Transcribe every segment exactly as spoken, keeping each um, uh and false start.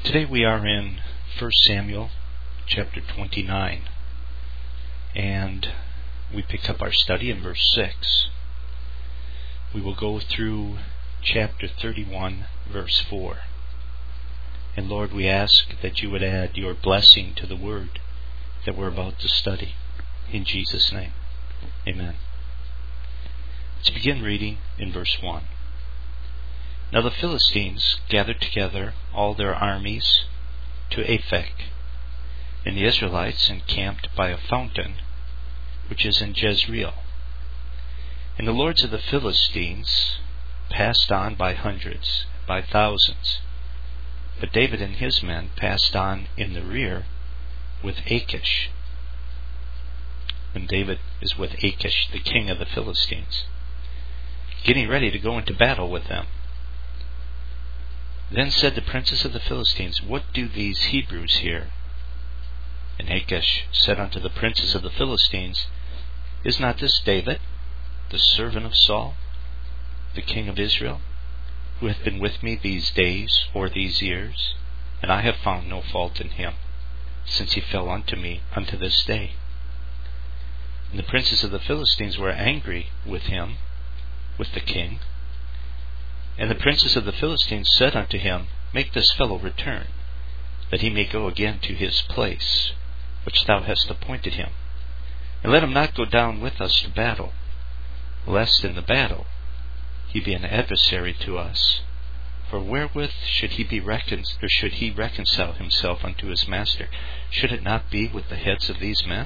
Today we are in First Samuel chapter twenty-nine, and we pick up our study in verse six. We will go through chapter thirty-one, verse four. And Lord, we ask that you would add your blessing to the word that we're about to study. In Jesus' name, amen. Let's begin reading in verse one. Now the Philistines gathered together all their armies to Aphek, and the Israelites encamped by a fountain which is in Jezreel. And the lords of the Philistines passed on by hundreds, by thousands. But David and his men passed on in the rear with Achish. And David is with Achish, the king of the Philistines, getting ready to go into battle with them. Then said the princes of the Philistines, What do these Hebrews here? And Achish said unto the princes of the Philistines, Is not this David, the servant of Saul, the king of Israel, who hath been with me these days or these years? And I have found no fault in him, since he fell unto me unto this day. And the princes of the Philistines were angry with him, with the king. And the princes of the Philistines said unto him, Make this fellow return, that he may go again to his place, which thou hast appointed him. And let him not go down with us to battle, lest in the battle he be an adversary to us. For wherewith should he be recon- or should he reconcile himself unto his master? Should it not be with the heads of these men?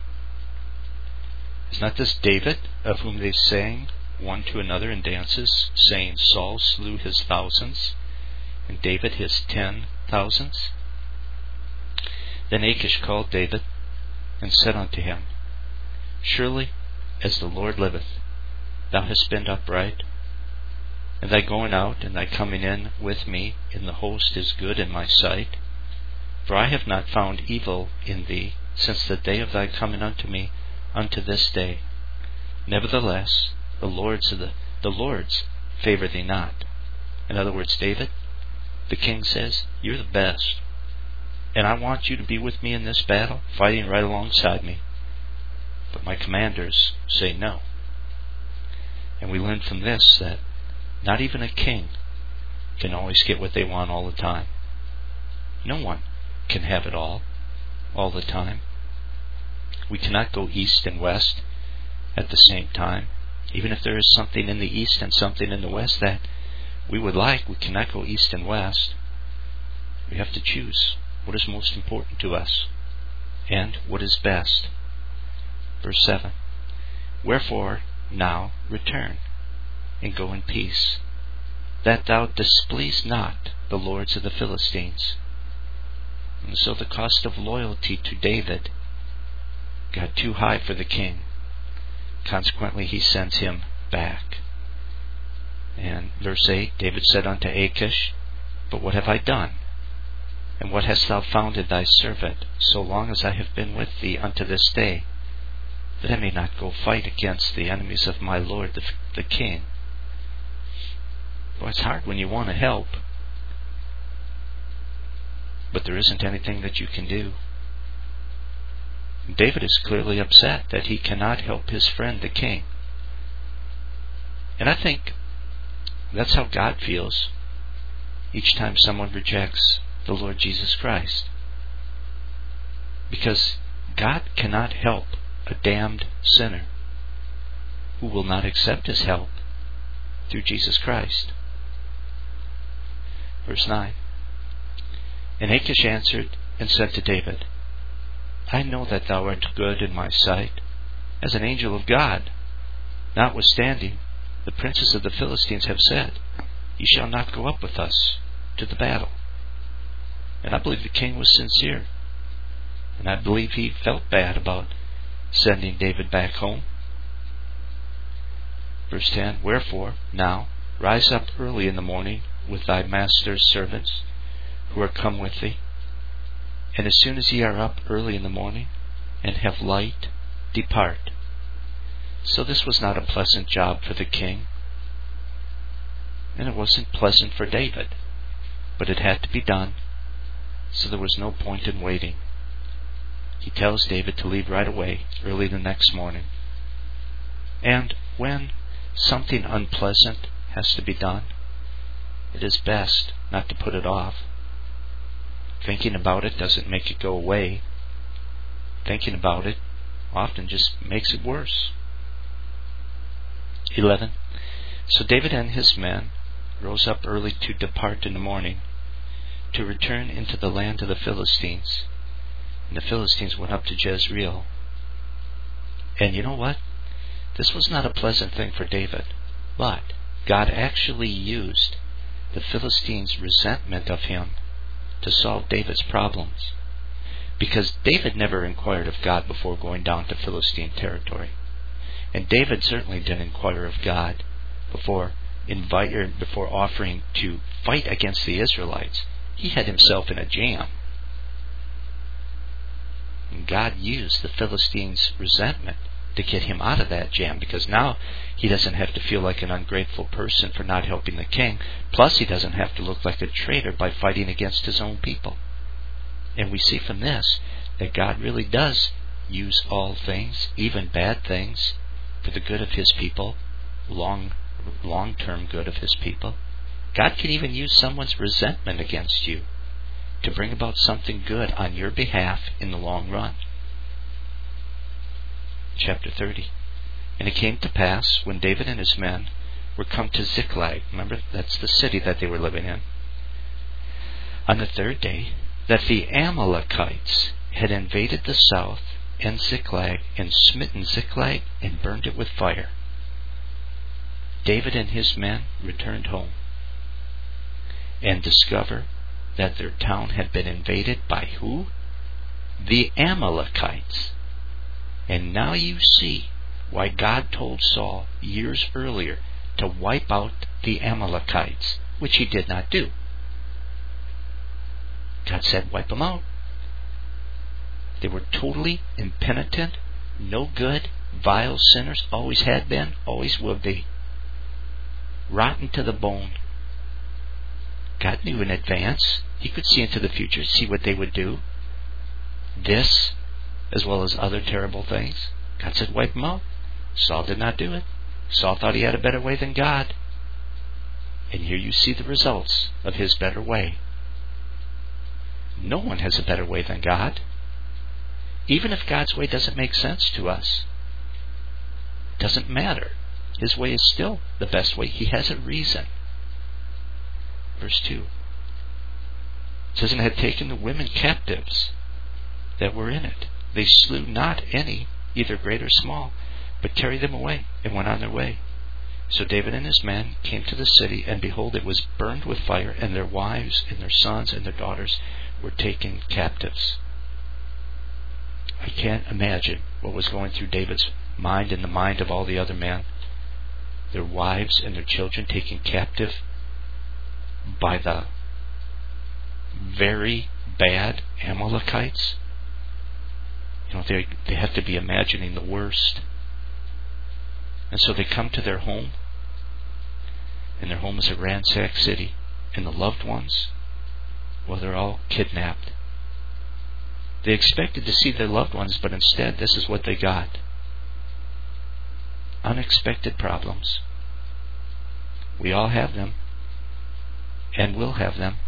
Is not this David, of whom they sang one to another in dances, saying, Saul slew his thousands, and David his ten thousands? Then Achish called David, and said unto him, Surely, as the Lord liveth, thou hast been upright, and thy going out and thy coming in with me in the host is good in my sight. For I have not found evil in thee since the day of thy coming unto me unto this day. Nevertheless, the lords of the, the lords favor thee not. In other words, David, the king says, You're the best, and I want you to be with me in this battle, fighting right alongside me. But my commanders say no. And we learn from this that not even a king can always get what they want all the time. No one can have it all, all the time. We cannot go east and west at the same time. Even if there is something in the east and something in the west that we would like, we cannot go east and west. We have to choose what is most important to us and what is best. Verse seven. Wherefore now return, and go in peace, that thou displease not the lords of the Philistines. And so the cost of loyalty to David got too high for the king. Consequently, he sends him back. And verse eight, David said unto Achish, But what have I done? And what hast thou found in thy servant, so long as I have been with thee unto this day, that I may not go fight against the enemies of my lord the, the king? Well, it's hard when you want to help, but there isn't anything that you can do. David is clearly upset that he cannot help his friend the king. And I think that's how God feels each time someone rejects the Lord Jesus Christ. Because God cannot help a damned sinner who will not accept his help through Jesus Christ. Verse nine. And Achish answered and said to David, I know that thou art good in my sight, as an angel of God. Notwithstanding, the princes of the Philistines have said, Ye shall not go up with us to the battle. And I believe the king was sincere, and I believe he felt bad about sending David back home. Verse ten, Wherefore, now, rise up early in the morning with thy master's servants, who are come with thee, and as soon as ye are up early in the morning, and have light, depart. So this was not a pleasant job for the king, and it wasn't pleasant for David, but it had to be done, so there was no point in waiting. He tells David to leave right away, early the next morning. And when something unpleasant has to be done, it is best not to put it off. Thinking about it doesn't make it go away. Thinking about it often just makes it worse. eleven. So David and his men rose up early to depart in the morning, to return into the land of the Philistines. And the Philistines went up to Jezreel. And you know what? This was not a pleasant thing for David, but God actually used the Philistines' resentment of him to solve David's problems. Because David never inquired of God before going down to Philistine territory. And David certainly didn't inquire of God before invite or before offering to fight against the Israelites. He had himself in a jam. And God used the Philistines' resentment to get him out of that jam, because now he doesn't have to feel like an ungrateful person for not helping the king. Plus, he doesn't have to look like a traitor by fighting against his own people. And we see from this that God really does use all things, even bad things, for the good of his people, long, long-term good of his people. God can even use someone's resentment against you to bring about something good on your behalf in the long run. Chapter thirty. And it came to pass, when David and his men were come to Ziklag, remember, that's the city that they were living in, on the third day, that the Amalekites had invaded the south and Ziklag, and smitten Ziklag, and burned it with fire. David and his men returned home, and discover that their town had been invaded by who? The Amalekites. And now you see why God told Saul years earlier to wipe out the Amalekites, which he did not do. God said, wipe them out. They were totally impenitent, no good, vile sinners, always had been, always will be. Rotten to the bone. God knew in advance. He could see into the future, see what they would do. This, as well as other terrible things. God said, wipe them out. Saul did not do it. Saul thought he had a better way than God. And here you see the results of his better way. No one has a better way than God. Even if God's way doesn't make sense to us, it doesn't matter. His way is still the best way. He has a reason. Verse two. It says, and had taken the women captives that were in it. They slew not any, either great or small, but carried them away, and went on their way. So David and his men came to the city, and behold, it was burned with fire, and their wives, and their sons, and their daughters were taken captives. I can't imagine what was going through David's mind and the mind of all the other men. Their wives and their children taken captive by the very bad Amalekites. You know, they they have to be imagining the worst. And so they come to their home, and their home is a ransacked city, and the loved ones, well, they're all kidnapped. They expected to see their loved ones, but instead this is what they got. Unexpected problems. We all have them, and will have them.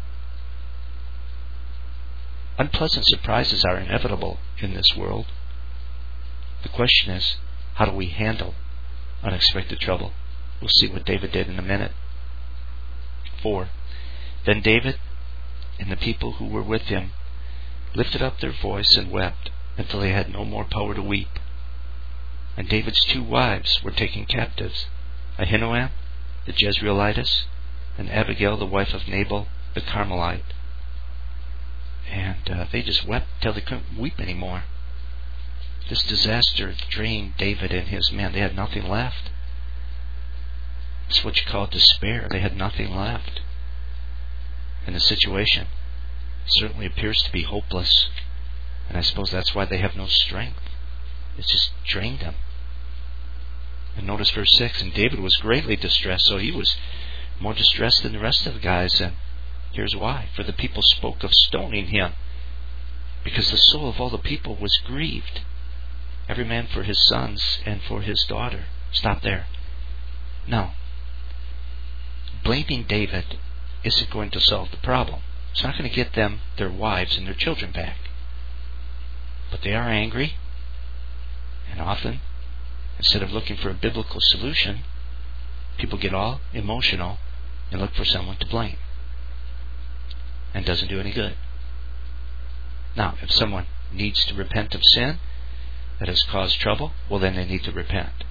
Unpleasant surprises are inevitable in this world. The question is, how do we handle unexpected trouble? We'll see what David did in a minute. Four. Then David and the people who were with him lifted up their voice and wept until they had no more power to weep. And David's two wives were taken captives, Ahinoam the Jezreelitess, and Abigail the wife of Nabal the Carmelite. And uh, they just wept till they couldn't weep anymore. This disaster drained David and his men. They had nothing left. It's what you call despair. They had nothing left. And the situation certainly appears to be hopeless. And I suppose that's why they have no strength. It's just drained them. And notice verse six, and David was greatly distressed. So he was more distressed than the rest of the guys. And Here's why. For the people spoke of stoning him, because the soul of all the people was grieved, every man for his sons and for his daughter. Stop there. Now, blaming David isn't going to solve the problem. It's not going to get them their wives and their children back. But they are angry, and often, instead of looking for a biblical solution, people get all emotional and look for someone to blame. And doesn't do any good. Now, if someone needs to repent of sin that has caused trouble, well, then they need to repent.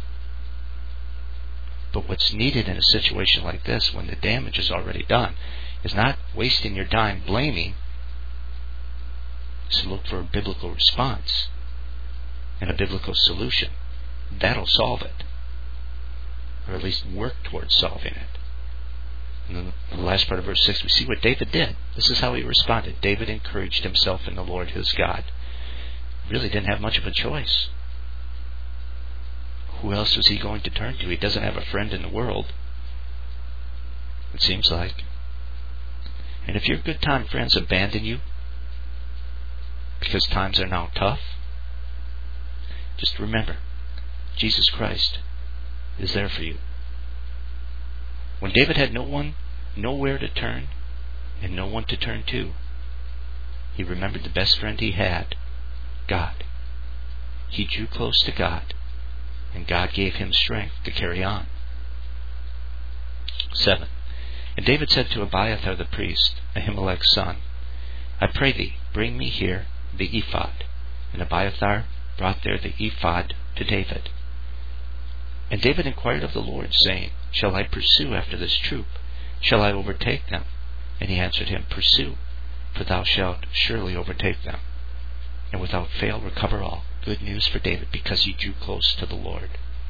But what's needed in a situation like this, when the damage is already done, is not wasting your time blaming. Is to look for a biblical response and a biblical solution. That'll solve it, or at least work towards solving it. And then in the last part of verse six, we see what David did. This is how he responded. David encouraged himself in the Lord his God. Really didn't have much of a choice. Who else was he going to turn to? He doesn't have a friend in the world, it seems like. And if your good time friends abandon you because times are now tough, just remember, Jesus Christ is there for you. When David had no one, nowhere to turn, and no one to turn to, he remembered the best friend he had, God. He drew close to God, and God gave him strength to carry on. Seven. And David said to Abiathar the priest, Ahimelech's son, I pray thee, bring me here the ephod. And Abiathar brought there the ephod to David. And David inquired of the Lord, saying, Shall I pursue after this troop? Shall I overtake them? And he answered him, Pursue, for thou shalt surely overtake them, and without fail recover all. Good news for David, because he drew close to the Lord.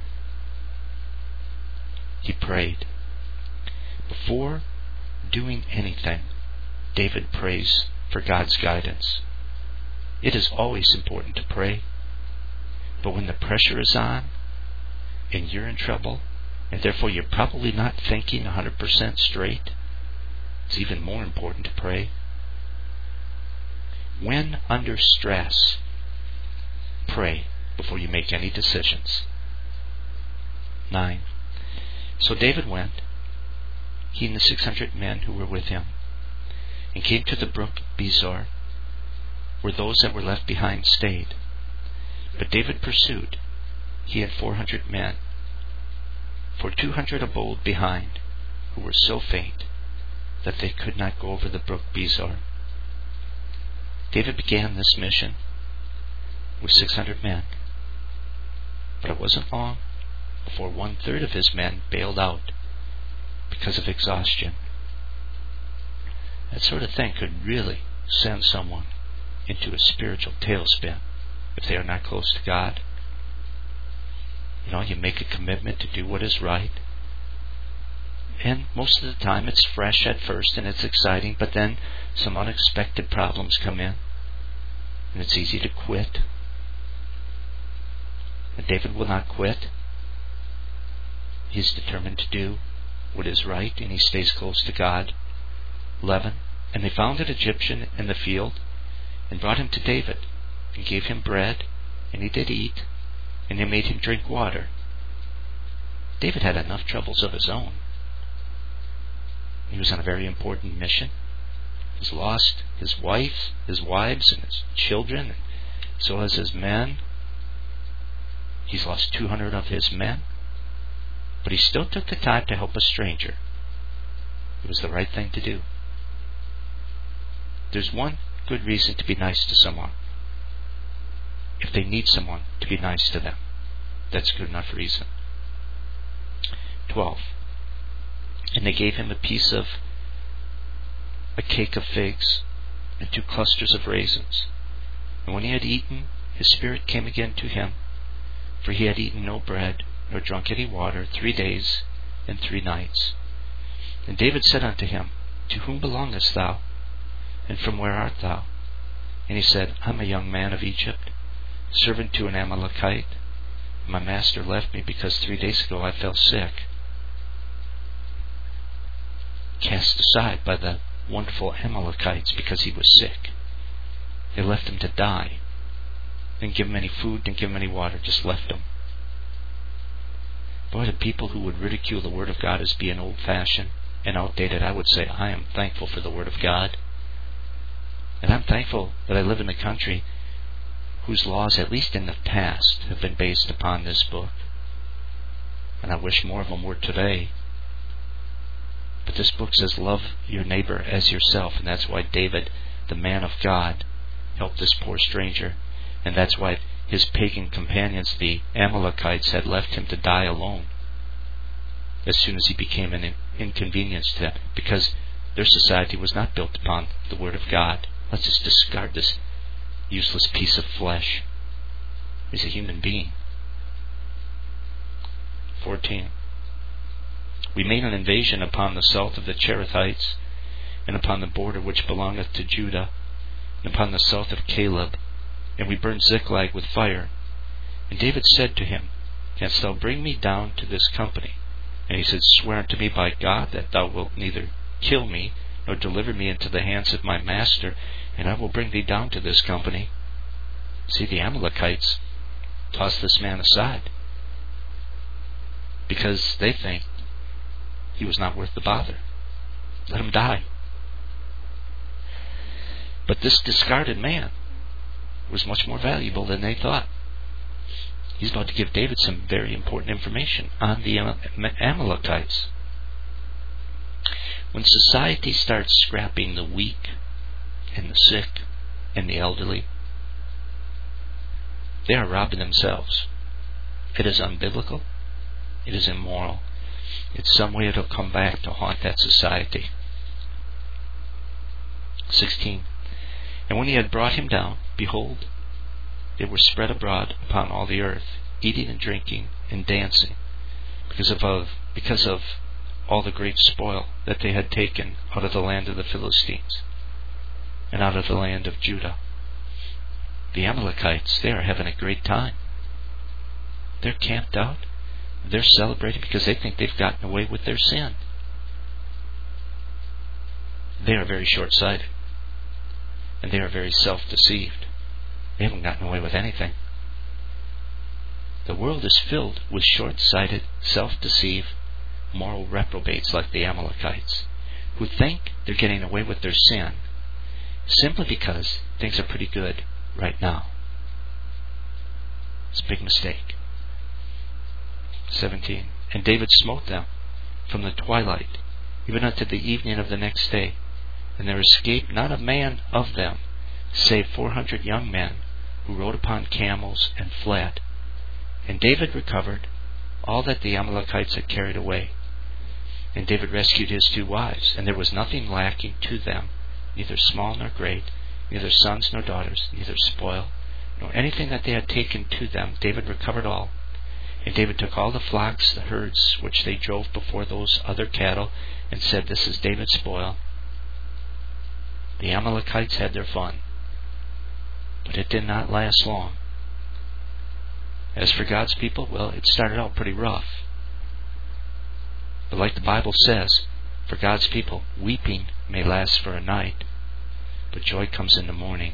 He prayed. Before doing anything, David prays for God's guidance. It is always important to pray, but when the pressure is on, and you're in trouble, and therefore you're probably not thinking one hundred percent straight, it's even more important to pray. When under stress, pray before you make any decisions. Nine. So David went, he and the six hundred men who were with him, and came to the brook Bezor, where those that were left behind stayed. But David pursued, he had four hundred men, for two hundred abode behind, who were so faint that they could not go over the brook Bezor. David began this mission with six hundred men, but it wasn't long before one-third of his men bailed out because of exhaustion. That sort of thing could really send someone into a spiritual tailspin if they are not close to God. You know, you make a commitment to do what is right, and most of the time it's fresh at first and it's exciting, but then some unexpected problems come in and it's easy to quit. And David will not quit. He's determined to do what is right, and he stays close to God. Eleven. And they found an Egyptian in the field, and brought him to David, and gave him bread, and he did eat, and they made him drink water. David had enough troubles of his own. He was on a very important mission. He's lost his wife, his wives, and his children, and so has his men. He's lost two hundred of his men. But he still took the time to help a stranger. It was the right thing to do. There's one good reason to be nice to someone. If they need someone to be nice to them, that's a good enough reason. Twelve. And they gave him a piece of a cake of figs and two clusters of raisins. And when he had eaten, his spirit came again to him, for he had eaten no bread, nor drunk any water, three days and three nights. And David said unto him, To whom belongest thou? And from where art thou? And he said, I am a young man of Egypt, servant to an Amalekite. My master left me because three days ago I fell sick. Cast aside by the wonderful Amalekites because he was sick. They left him to die. Didn't give him any food, didn't give him any water, just left him. Boy, the people who would ridicule the Word of God as being old-fashioned and outdated, I would say, I am thankful for the Word of God. And I'm thankful that I live in a country whose laws, at least in the past, have been based upon this book. And I wish more of them were today. But this book says, love your neighbor as yourself. And that's why David, the man of God, helped this poor stranger. And that's why his pagan companions, the Amalekites, had left him to die alone as soon as he became an inconvenience to them, because their society was not built upon the Word of God. Let's just discard this useless piece of flesh. He's a human being. fourteen. We made an invasion upon the south of the Cherethites, and upon the border which belongeth to Judah, and upon the south of Caleb, and we burned Ziklag with fire. And David said to him, Canst thou bring me down to this company? And he said, Swear unto me by God that thou wilt neither kill me, nor deliver me into the hands of my master, and I will bring thee down to this company. See, the Amalekites tossed this man aside because they think he was not worth the bother. Let him die. But this discarded man was much more valuable than they thought. He's about to give David some very important information on the Amalekites. When society starts scrapping the weak and the sick and the elderly, they are robbing themselves. It is unbiblical. It is immoral. In some way it'll come back to haunt that society. sixteen. And when he had brought him down, behold, they were spread abroad upon all the earth, eating and drinking and dancing, because of, of because of all the great spoil that they had taken out of the land of the Philistines and out of the land of Judah. The Amalekites, they are having a great time. They're camped out. They're celebrating because they think they've gotten away with their sin. They are very short-sighted. And they are very self-deceived. They haven't gotten away with anything. The world is filled with short-sighted, self-deceived, moral reprobates like the Amalekites, who think they're getting away with their sin simply because things are pretty good right now. It's a big mistake. seventeen. And David smote them from the twilight even unto the evening of the next day, and there escaped not a man of them, save four hundred young men, who rode upon camels and fled. And David recovered all that the Amalekites had carried away. And David rescued his two wives, and there was nothing lacking to them, neither small nor great, neither sons nor daughters, neither spoil, nor anything that they had taken to them. David recovered all. And David took all the flocks, the herds, which they drove before those other cattle, and said, This is David's spoil. The Amalekites had their fun, but it did not last long. As for God's people, well, it started out pretty rough. But like the Bible says, for God's people, weeping may last for a night, but joy comes in the morning.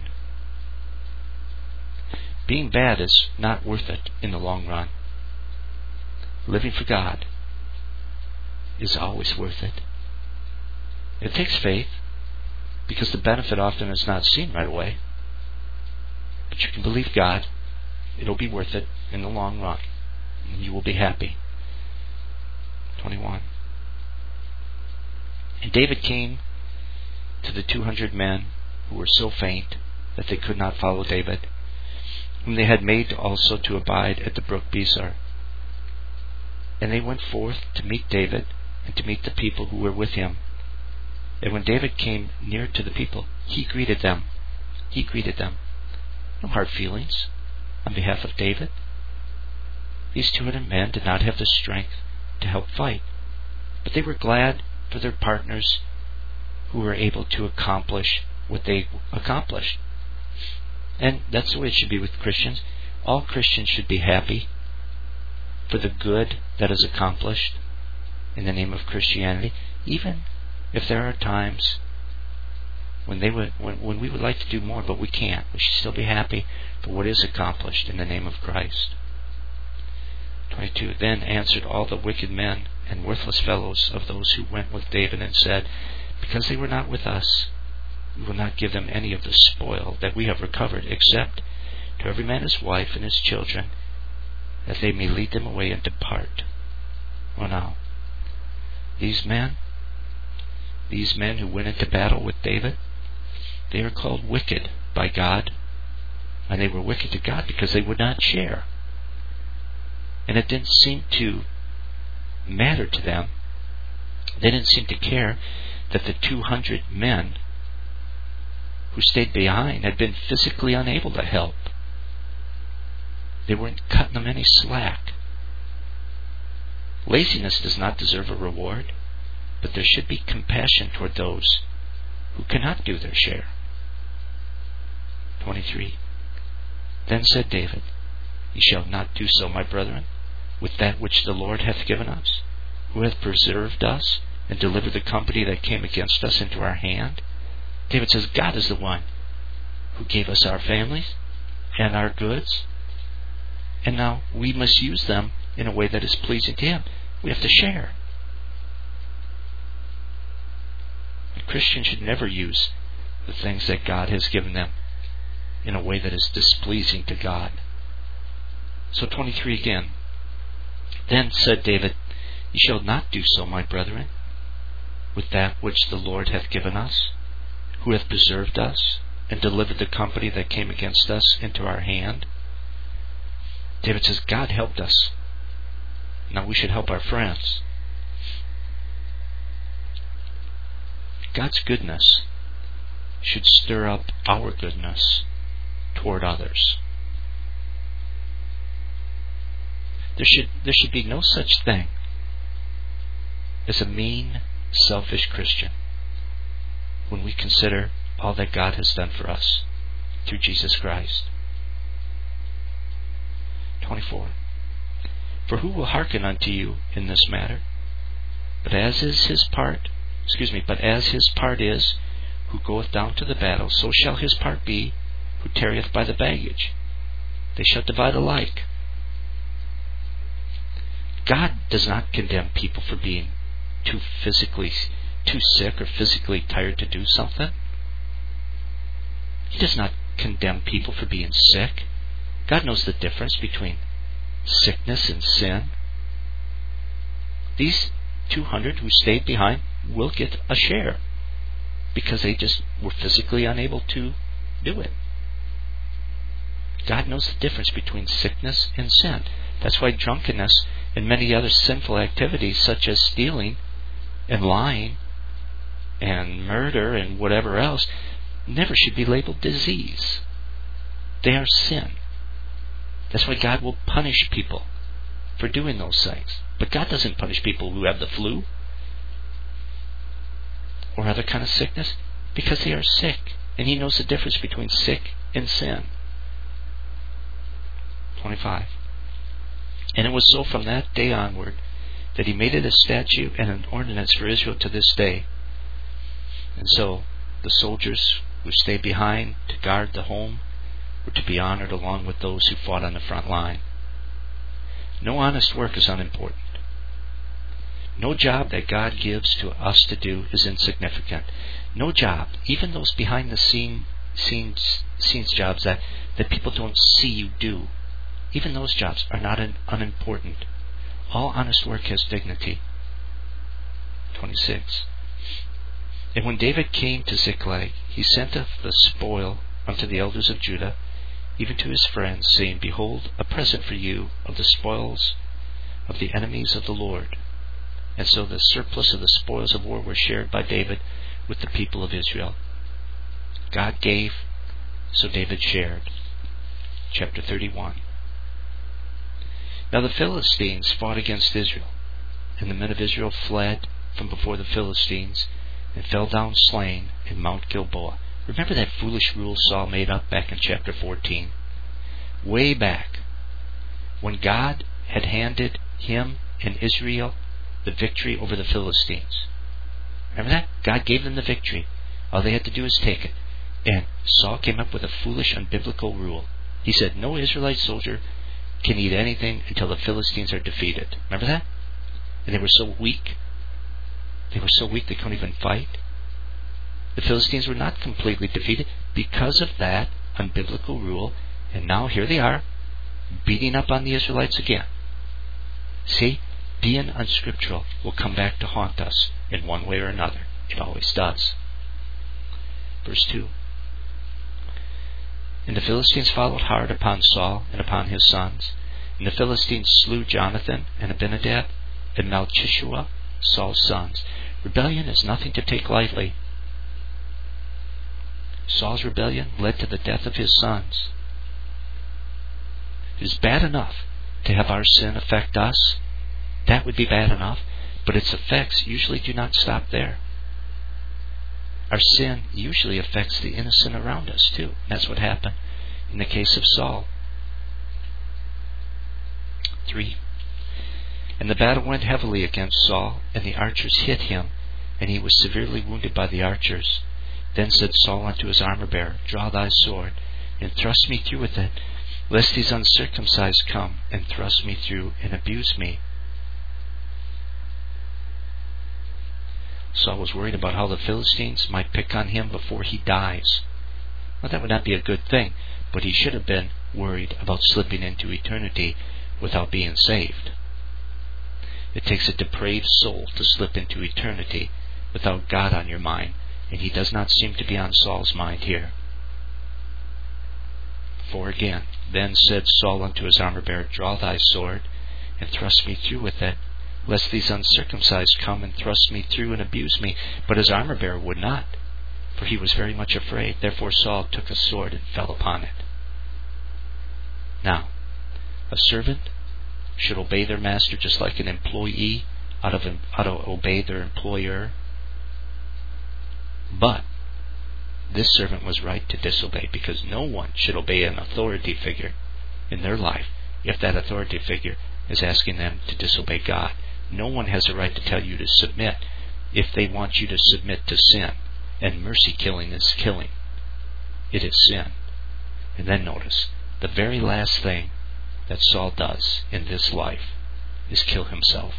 Being bad is not worth it in the long run. Living for God is always worth it. It takes faith, because the benefit often is not seen right away. But you can believe God. It'll be worth it in the long run. And you will be happy. twenty-one. And David came to the two hundred men who were so faint that they could not follow David, whom they had made also to abide at the brook Besar. And they went forth to meet David and to meet the people who were with him. And when David came near to the people, he greeted them. He greeted them. No hard feelings on behalf of David. These two hundred men did not have the strength to help fight, but they were glad for their partners who were able to accomplish what they accomplished. And that's the way it should be with Christians. All Christians should be happy for the good that is accomplished in the name of Christianity, even if there are times When they would, when, when we would like to do more, but we can't. We should still be happy for what is accomplished in the name of Christ. twenty-two. Then answered all the wicked men and worthless fellows of those who went with David and said, because they were not with us, we will not give them any of the spoil that we have recovered, except to every man his wife and his children, that they may lead them away and depart. Well now, these men, these men who went into battle with David, they are called wicked by God, and they were wicked to God because they would not share. And it didn't seem to matter to them. They didn't seem to care that the two hundred men who stayed behind had been physically unable to help. They weren't cutting them any slack. Laziness does not deserve a reward, but there should be compassion toward those who cannot do their share. twenty-three. Then said David, Ye shall not do so, my brethren, with that which the Lord hath given us, who hath preserved us, and delivered the company that came against us into our hand. David says, God is the one who gave us our families and our goods, and now we must use them in a way that is pleasing to Him. We have to share. A Christian should never use the things that God has given them in a way that is displeasing to God. So twenty-three again. Then said David, Ye shall not do so, my brethren, with that which the Lord hath given us, who hath preserved us, and delivered the company that came against us into our hand. David says, God helped us. Now we should help our friends. God's goodness should stir up our goodness toward others. There should, there should be no such thing as a mean, selfish Christian when we consider all that God has done for us through Jesus Christ. twenty-four. For who will hearken unto you in this matter? But as is his part, excuse me, but as his part is, who goeth down to the battle, so shall his part be, who tarrieth by the baggage. They shall divide alike. God does not condemn people for being too physically, too sick or physically tired to do something. He does not condemn people for being sick. God knows the difference between sickness and sin. These two hundred who stayed behind will get a share because they just were physically unable to do it. God knows the difference between sickness and sin. That's why drunkenness and many other sinful activities such as stealing and lying and murder and whatever else never should be labeled disease. They are sin. That's why God will punish people for doing those things. But God doesn't punish people who have the flu or other kind of sickness because they are sick. And He knows the difference between sick and sin. twenty-five. And it was so from that day onward that He made it a statute and an ordinance for Israel to this day. And so the soldiers who stayed behind to guard the home were to be honored along with those who fought on the front line. No honest work is unimportant. No job that God gives to us to do is insignificant. No job, even those behind the scene, scenes, scenes jobs that, that people don't see you do, even those jobs are not an, unimportant. All honest work has dignity. twenty-six. And when David came to Ziklag, he sent of the spoil unto the elders of Judah, even to his friends, saying, Behold, a present for you of the spoils of the enemies of the Lord. And so the surplus of the spoils of war were shared by David with the people of Israel. God gave, so David shared. Chapter thirty-one. Now the Philistines fought against Israel, and the men of Israel fled from before the Philistines, and fell down slain in Mount Gilboa. Remember that foolish rule Saul made up back in chapter fourteen? Way back, when God had handed him and Israel the victory over the Philistines. Remember that? God gave them the victory. All they had to do is take it. And Saul came up with a foolish, unbiblical rule. He said, no Israelite soldier can eat anything until the Philistines are defeated. Remember that? And they were so weak. They were so weak they couldn't even fight. The Philistines were not completely defeated because of that unbiblical rule. And now here they are, beating up on the Israelites again. See, being unscriptural will come back to haunt us in one way or another. It always does. Verse two. And the Philistines followed hard upon Saul and upon his sons. And the Philistines slew Jonathan and Abinadab and Malchishua, Saul's sons. Rebellion is nothing to take lightly. Saul's rebellion led to the death of his sons. It is bad enough to have our sin affect us. That would be bad enough. But its effects usually do not stop there. Our sin usually affects the innocent around us too. That's what happened in the case of Saul. Three. And the battle went heavily against Saul, and the archers hit him, and he was severely wounded by the archers. Then said Saul unto his armor-bearer, Draw thy sword, and thrust me through with it, lest these uncircumcised come, and thrust me through, and abuse me. Saul was worried about how the Philistines might pick on him before he dies. Well, that would not be a good thing, but he should have been worried about slipping into eternity without being saved. It takes a depraved soul to slip into eternity without God on your mind, and he does not seem to be on Saul's mind here. For again, then said Saul unto his armor-bearer, Draw thy sword, and thrust me through with it, lest these uncircumcised come and thrust me through and abuse me. But his armor-bearer would not, for he was very much afraid. Therefore Saul took a sword and fell upon it. Now, a servant should obey their master just like an employee ought to, ought to obey their employer. But this servant was right to disobey, because no one should obey an authority figure in their life if that authority figure is asking them to disobey God. No one has a right to tell you to submit if they want you to submit to sin. And mercy killing is killing. It is sin. And then notice, the very last thing that Saul does in this life is kill himself.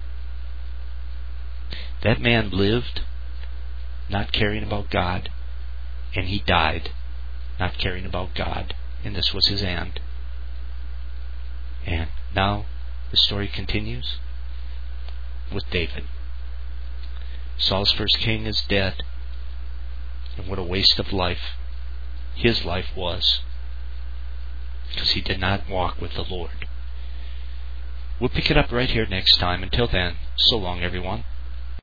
That man lived not caring about God, and he died not caring about God, and this was his end. And now the story continues with David. Saul's first king is dead, and what a waste of life his life was, because he did not walk with the Lord. We'll pick it up right here next time. Until then, so long everyone.